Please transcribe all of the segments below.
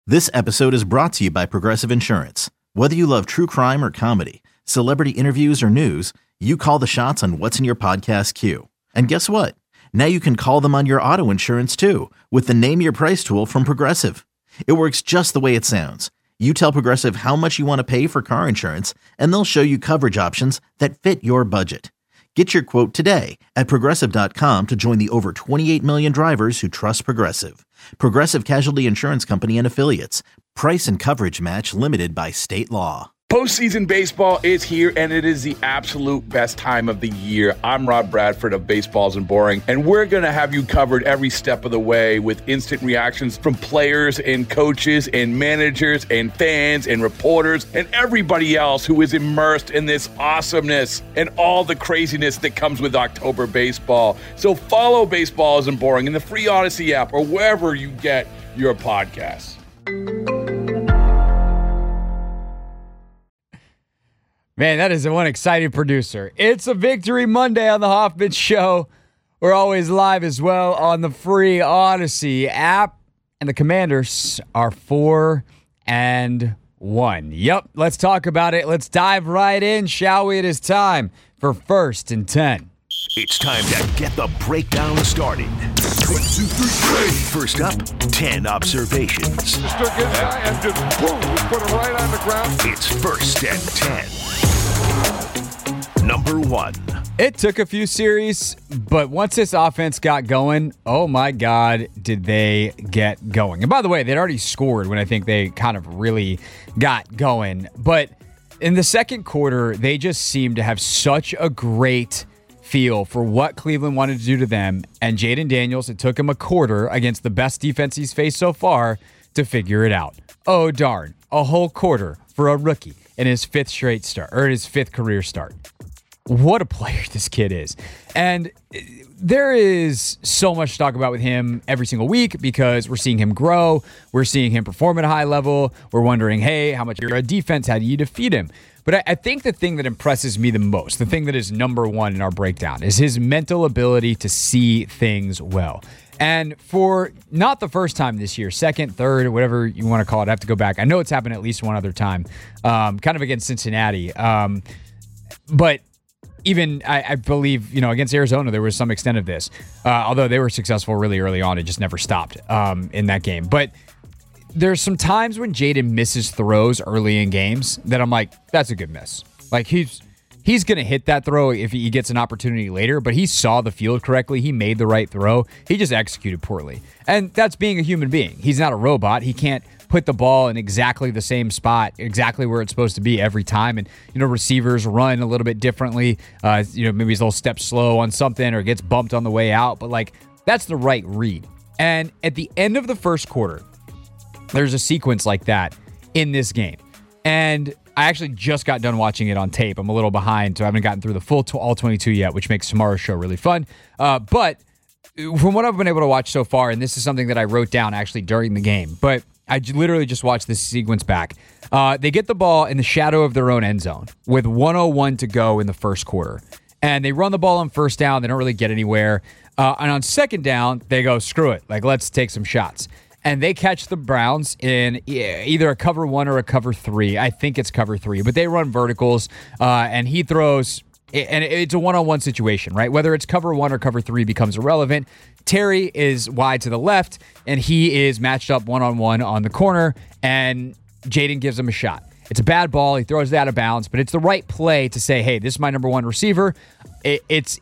This episode is brought to you by Progressive Insurance. Whether you love true crime or comedy, celebrity interviews or news, you call the shots on what's in your podcast queue. And guess what? Now you can call them on your auto insurance too with the Name Your Price tool from Progressive. It works just the way it sounds. You tell Progressive how much you want to pay for car insurance, and they'll show you coverage options that fit your budget. Get your quote today at Progressive.com to join the over 28 million drivers who trust Progressive. Progressive Casualty Insurance Company and Affiliates. Price and coverage match limited by state law. Postseason baseball is here, and it is the absolute best time of the year. I'm Rob Bradford of Baseballs and Boring, and we're going to have you covered every step of the way with instant reactions from players and coaches and managers and fans and reporters and everybody else who is immersed in this awesomeness and all the craziness that comes with October baseball. So follow Baseballs and Boring in the free Odyssey app or wherever you get your podcasts. Man, that is one exciting producer. It's a Victory Monday on the Hoffman Show. We're always live as well on the free Odyssey app. And the Commanders are 4-1. Yep, let's talk about it. Let's dive right in, shall we? It is time for First and 10. It's time to get the breakdown started. 1, 2, 3, First up, 10 observations. Mr. Gensai and just boom, put him right on the ground. It's First and 10. Number 1. It took a few series, but once this offense got going, oh my God, did they get going. And by the way, they'd already scored when I think they kind of really got going. But in the second quarter, they just seemed to have such a great feel for what Cleveland wanted to do to them. And Jaden Daniels, it took him a quarter against the best defense he's faced so far to figure it out. Oh, darn. A whole quarter for a rookie in his fifth career start. What a player this kid is. And there is so much to talk about with him every single week because we're seeing him grow. We're seeing him perform at a high level. We're wondering, hey, how much you're a defense? How do you defeat him? But I think the thing that impresses me the most, the thing that is number one in our breakdown, is his mental ability to see things well. And for not the first time this year, second, third, whatever you want to call it, I have to go back. I know it's happened at least one other time, kind of against Cincinnati. But even, I believe, against Arizona, there was some extent of this. Although they were successful really early on, it just never stopped in that game. But there's some times when Jaden misses throws early in games that I'm like, that's a good miss. Like, he's going to hit that throw if he gets an opportunity later, but he saw the field correctly. He made the right throw. He just executed poorly. And that's being a human being. He's not a robot. He can't put the ball in exactly the same spot, exactly where it's supposed to be every time. And, receivers run a little bit differently. Maybe he's a little step slow on something or gets bumped on the way out. But, that's the right read. And at the end of the first quarter, there's a sequence like that in this game. And I actually just got done watching it on tape. I'm a little behind, so I haven't gotten through the full all 22 yet, which makes tomorrow's show really fun. But from what I've been able to watch so far, and this is something that I wrote down actually during the game, but I literally just watched this sequence back. They get the ball in the shadow of their own end zone with 1:01 to go in the first quarter. And they run the ball on first down. They don't really get anywhere. And on second down, they go, screw it. Let's take some shots. And they catch the Browns in either a cover 1 or a cover 3. I think it's cover 3. But they run verticals, and he throws, and it's a one-on-one situation, right? Whether it's cover 1 or cover 3 becomes irrelevant. Terry is wide to the left, and he is matched up one-on-one on the corner, and Jaden gives him a shot. It's a bad ball. He throws it out of bounds, but it's the right play to say, hey, this is my number one receiver. It's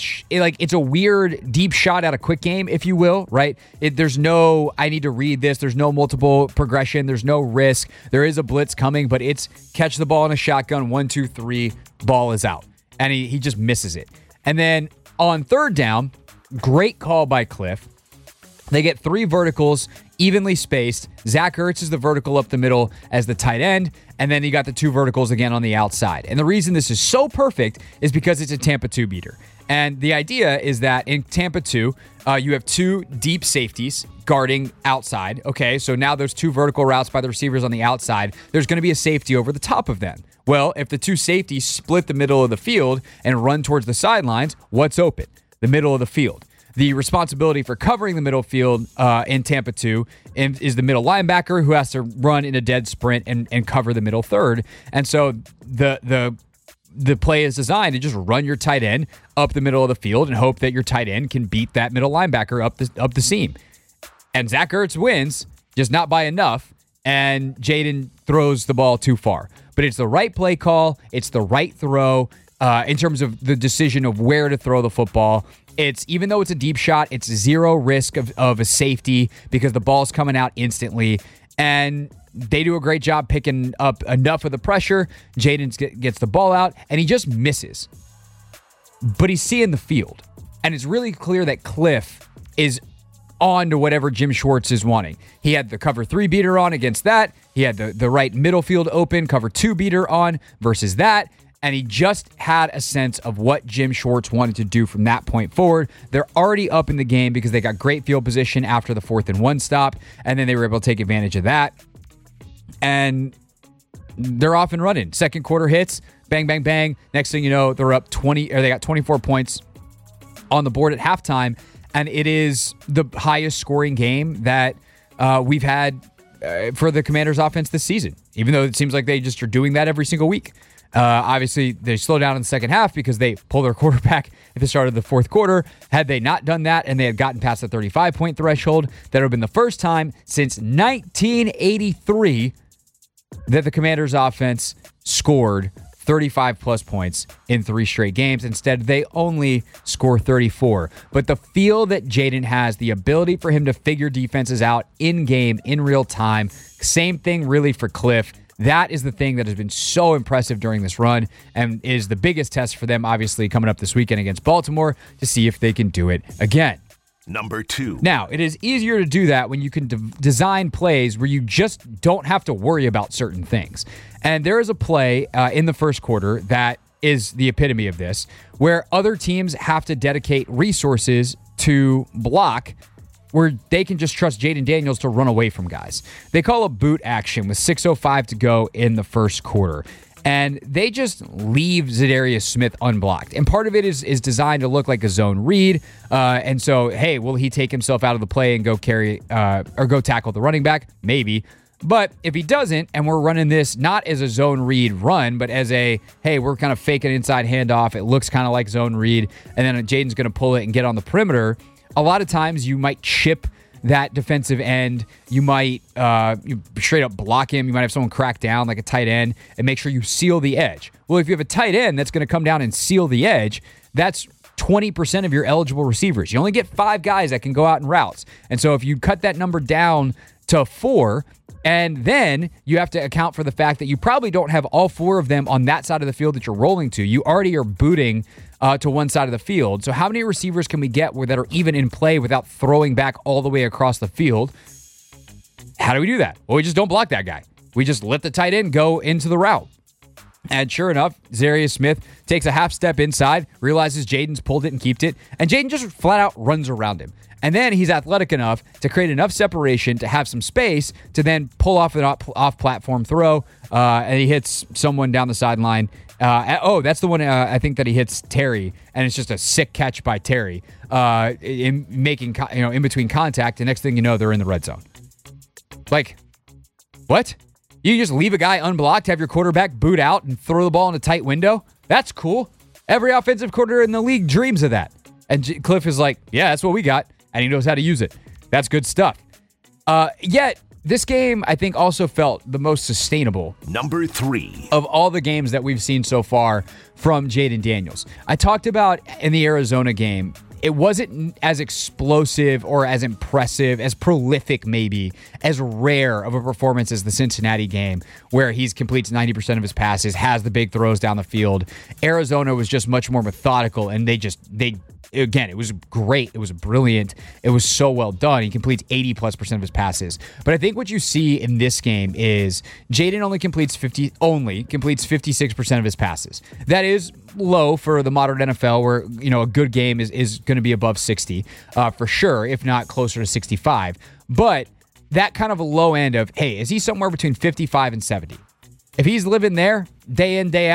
a weird deep shot at a quick game, if you will, right? There's no, I need to read this. There's no multiple progression. There's no risk. There is a blitz coming, but it's catch the ball in a shotgun, 1, 2, 3, ball is out. And he just misses it. And then on third down, great call by Cliff. They get 3 verticals, evenly spaced. Zach Ertz is the vertical up the middle as the tight end, and then you got the 2 verticals again on the outside. And the reason this is so perfect is because it's a Tampa 2 beater. And the idea is that in Tampa 2, you have 2 deep safeties guarding outside. Okay, so now there's 2 vertical routes by the receivers on the outside. There's going to be a safety over the top of them. Well, if the 2 safeties split the middle of the field and run towards the sidelines, what's open? The middle of the field. the responsibility for covering the middle field in Tampa 2 is the middle linebacker who has to run in a dead sprint and cover the middle third. And so the play is designed to just run your tight end up the middle of the field and hope that your tight end can beat that middle linebacker up the seam. And Zach Ertz wins, just not by enough, and Jayden throws the ball too far. But it's the right play call. It's the right throw in terms of the decision of where to throw the football. It's, even though it's a deep shot, it's zero risk of a safety because the ball's coming out instantly. And they do a great job picking up enough of the pressure. Jayden gets the ball out, and he just misses. But he's seeing the field. And it's really clear that Cliff is on to whatever Jim Schwartz is wanting. He had the cover 3 beater on against that. He had the right middle field open, cover 2 beater on versus that. And he just had a sense of what Jim Schwartz wanted to do from that point forward. They're already up in the game because they got great field position after the 4th and 1 stop. And then they were able to take advantage of that. And they're off and running. Second quarter hits, bang, bang, bang. Next thing you know, they're up 20, or they got 24 points on the board at halftime. And it is the highest scoring game that we've had for the Commanders offense this season, even though it seems like they just are doing that every single week. Obviously, they slow down in the second half because they pull their quarterback at the start of the fourth quarter. Had they not done that and they had gotten past the 35-point threshold, that would have been the first time since 1983 that the Commanders offense scored 35-plus points in 3 straight games. Instead, they only score 34. But the feel that Jayden has, the ability for him to figure defenses out in-game, in real time, same thing really for Cliff. That is the thing that has been so impressive during this run and is the biggest test for them, obviously, coming up this weekend against Baltimore to see if they can do it again. Number 2. Now, it is easier to do that when you can design plays where you just don't have to worry about certain things. And there is a play in the first quarter that is the epitome of this, where other teams have to dedicate resources to block where they can just trust Jayden Daniels to run away from guys. They call a boot action with 6:05 to go in the first quarter. And they just leave Za'Darius Smith unblocked. And part of it is designed to look like a zone read. And so, hey, will he take himself out of the play and go carry or go tackle the running back? Maybe. But if he doesn't, and we're running this not as a zone read run, but as a, hey, we're kind of faking inside handoff. It looks kind of like zone read. And then Jayden's going to pull it and get on the perimeter. A lot of times you might chip that defensive end. You might you straight up block him. You might have someone crack down like a tight end and make sure you seal the edge. Well, if you have a tight end that's going to come down and seal the edge, that's 20% of your eligible receivers. You only get 5 guys that can go out in routes. And so if you cut that number down to 4, and then you have to account for the fact that you probably don't have all 4 of them on that side of the field that you're rolling to. You already are booting to one side of the field. So how many receivers can we get that are even in play without throwing back all the way across the field? How do we do that? Well, we just don't block that guy. We just let the tight end go into the route. And sure enough, Za'Darius Smith takes a half step inside, realizes Jayden's pulled it and kept it, and Jayden just flat out runs around him. And then he's athletic enough to create enough separation to have some space to then pull off an off-platform throw, and he hits someone down the sideline. That's the one I think that he hits Terry, and it's just a sick catch by Terry in making in between contact. And next thing you know, they're in the red zone. Like, what? You just leave a guy unblocked, have your quarterback boot out, and throw the ball in a tight window? That's cool. Every offensive coordinator in the league dreams of that. And Cliff is like, yeah, that's what we got. And he knows how to use it. That's good stuff. Yet, this game, I think, also felt the most sustainable. Number 3. Of all the games that we've seen so far from Jayden Daniels. I talked about in the Arizona game, it wasn't as explosive or as impressive, as prolific maybe, as rare of a performance as the Cincinnati game, where he completes 90% of his passes, has the big throws down the field. Arizona was just much more methodical, and they again, it was great. It was brilliant. It was so well done. He completes 80+% of his passes. But I think what you see in this game is Jayden only completes 56% of his passes. That is low for the modern NFL, where a good game is going to be above 60 for sure, if not closer to 65. But that kind of a low end of, hey, is he somewhere between 55 and 70? If he's living there day in, day out,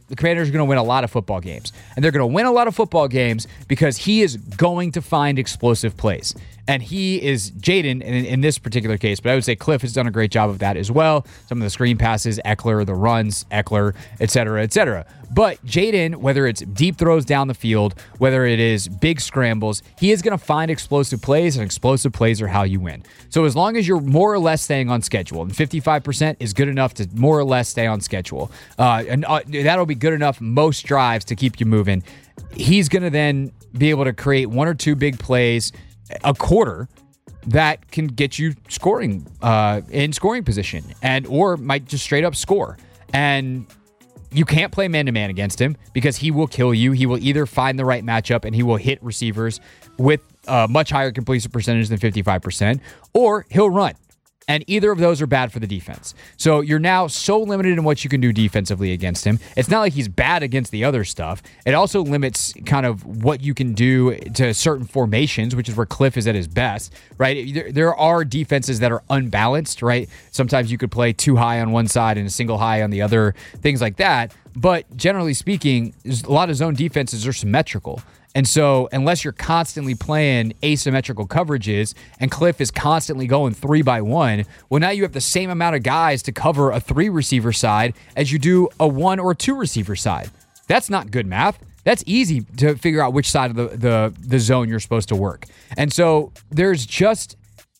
the Commanders are going to win a lot of football games. And they're going to win a lot of football games because he is going to find explosive plays. And he is Jaden in this particular case, but I would say Cliff has done a great job of that as well. Some of the screen passes, Eckler, the runs, Eckler, et cetera, et cetera. But Jaden, whether it's deep throws down the field, whether it is big scrambles, he is going to find explosive plays, and explosive plays are how you win. So as long as you're more or less staying on schedule, and 55% is good enough to more or less stay on schedule, and that'll be good enough most drives to keep you moving, he's going to then be able to create one or two big plays a quarter that can get you scoring in scoring position, and or might just straight up score. And you can't play man-to-man against him because he will kill you. He will either find the right matchup and he will hit receivers with a much higher completion percentage than 55%, or he'll run. And either of those are bad for the defense. So you're now so limited in what you can do defensively against him. It's not like he's bad against the other stuff. It also limits kind of what you can do to certain formations, which is where Cliff is at his best, right? There are defenses that are unbalanced, right? Sometimes you could play too high on one side and a single high on the other, things like that. But generally speaking, a lot of zone defenses are symmetrical. And so unless you're constantly playing asymmetrical coverages and Cliff is constantly going 3-by-1, well, now you have the same amount of guys to cover a 3-receiver side as you do a 1 or 2-receiver side. That's not good math. That's easy to figure out which side of the zone you're supposed to work. And so there's just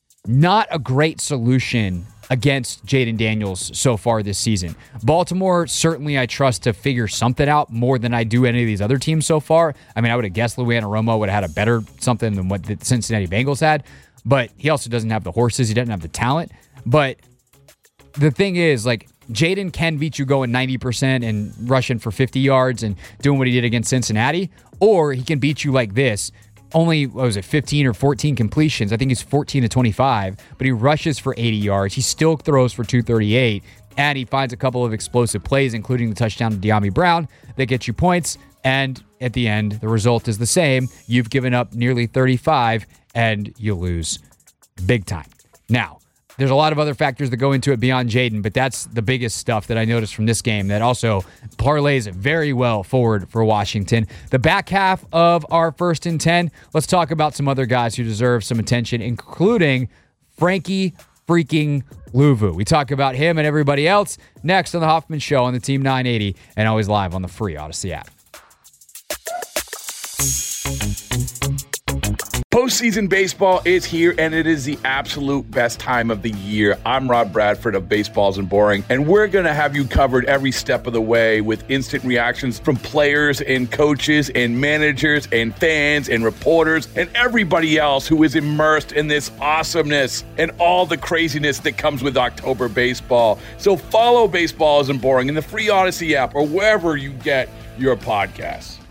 not a great solution against Jaden Daniels so far this season. Baltimore, certainly I trust to figure something out more than I do any of these other teams so far. I mean, I would have guessed Lou Anarumo would have had a better something than what the Cincinnati Bengals had, but he also doesn't have the horses. He doesn't have the talent. But the thing is, like, Jaden can beat you going 90% and rushing for 50 yards and doing what he did against Cincinnati, or he can beat you like this. Only, 15 or 14 completions. I think he's 14 to 25, but he rushes for 80 yards. He still throws for 238, and he finds a couple of explosive plays, including the touchdown to De'Ami Brown that gets you points. And at the end, the result is the same. You've given up nearly 35, and you lose big time. Now, there's a lot of other factors that go into it beyond Jaden, but that's the biggest stuff that I noticed from this game that also parlays very well forward for Washington. The back half of our 1st and 10, let's talk about some other guys who deserve some attention, including Frankie freaking Luvu. We talk about him and everybody else next on the Hoffman Show on the Team 980 and always live on the free Odyssey app. Postseason baseball is here, and it is the absolute best time of the year. I'm Rob Bradford of Baseballs and Boring, and we're going to have you covered every step of the way with instant reactions from players and coaches and managers and fans and reporters and everybody else who is immersed in this awesomeness and all the craziness that comes with October baseball. So follow Baseballs and Boring in the free Odyssey app or wherever you get your podcasts.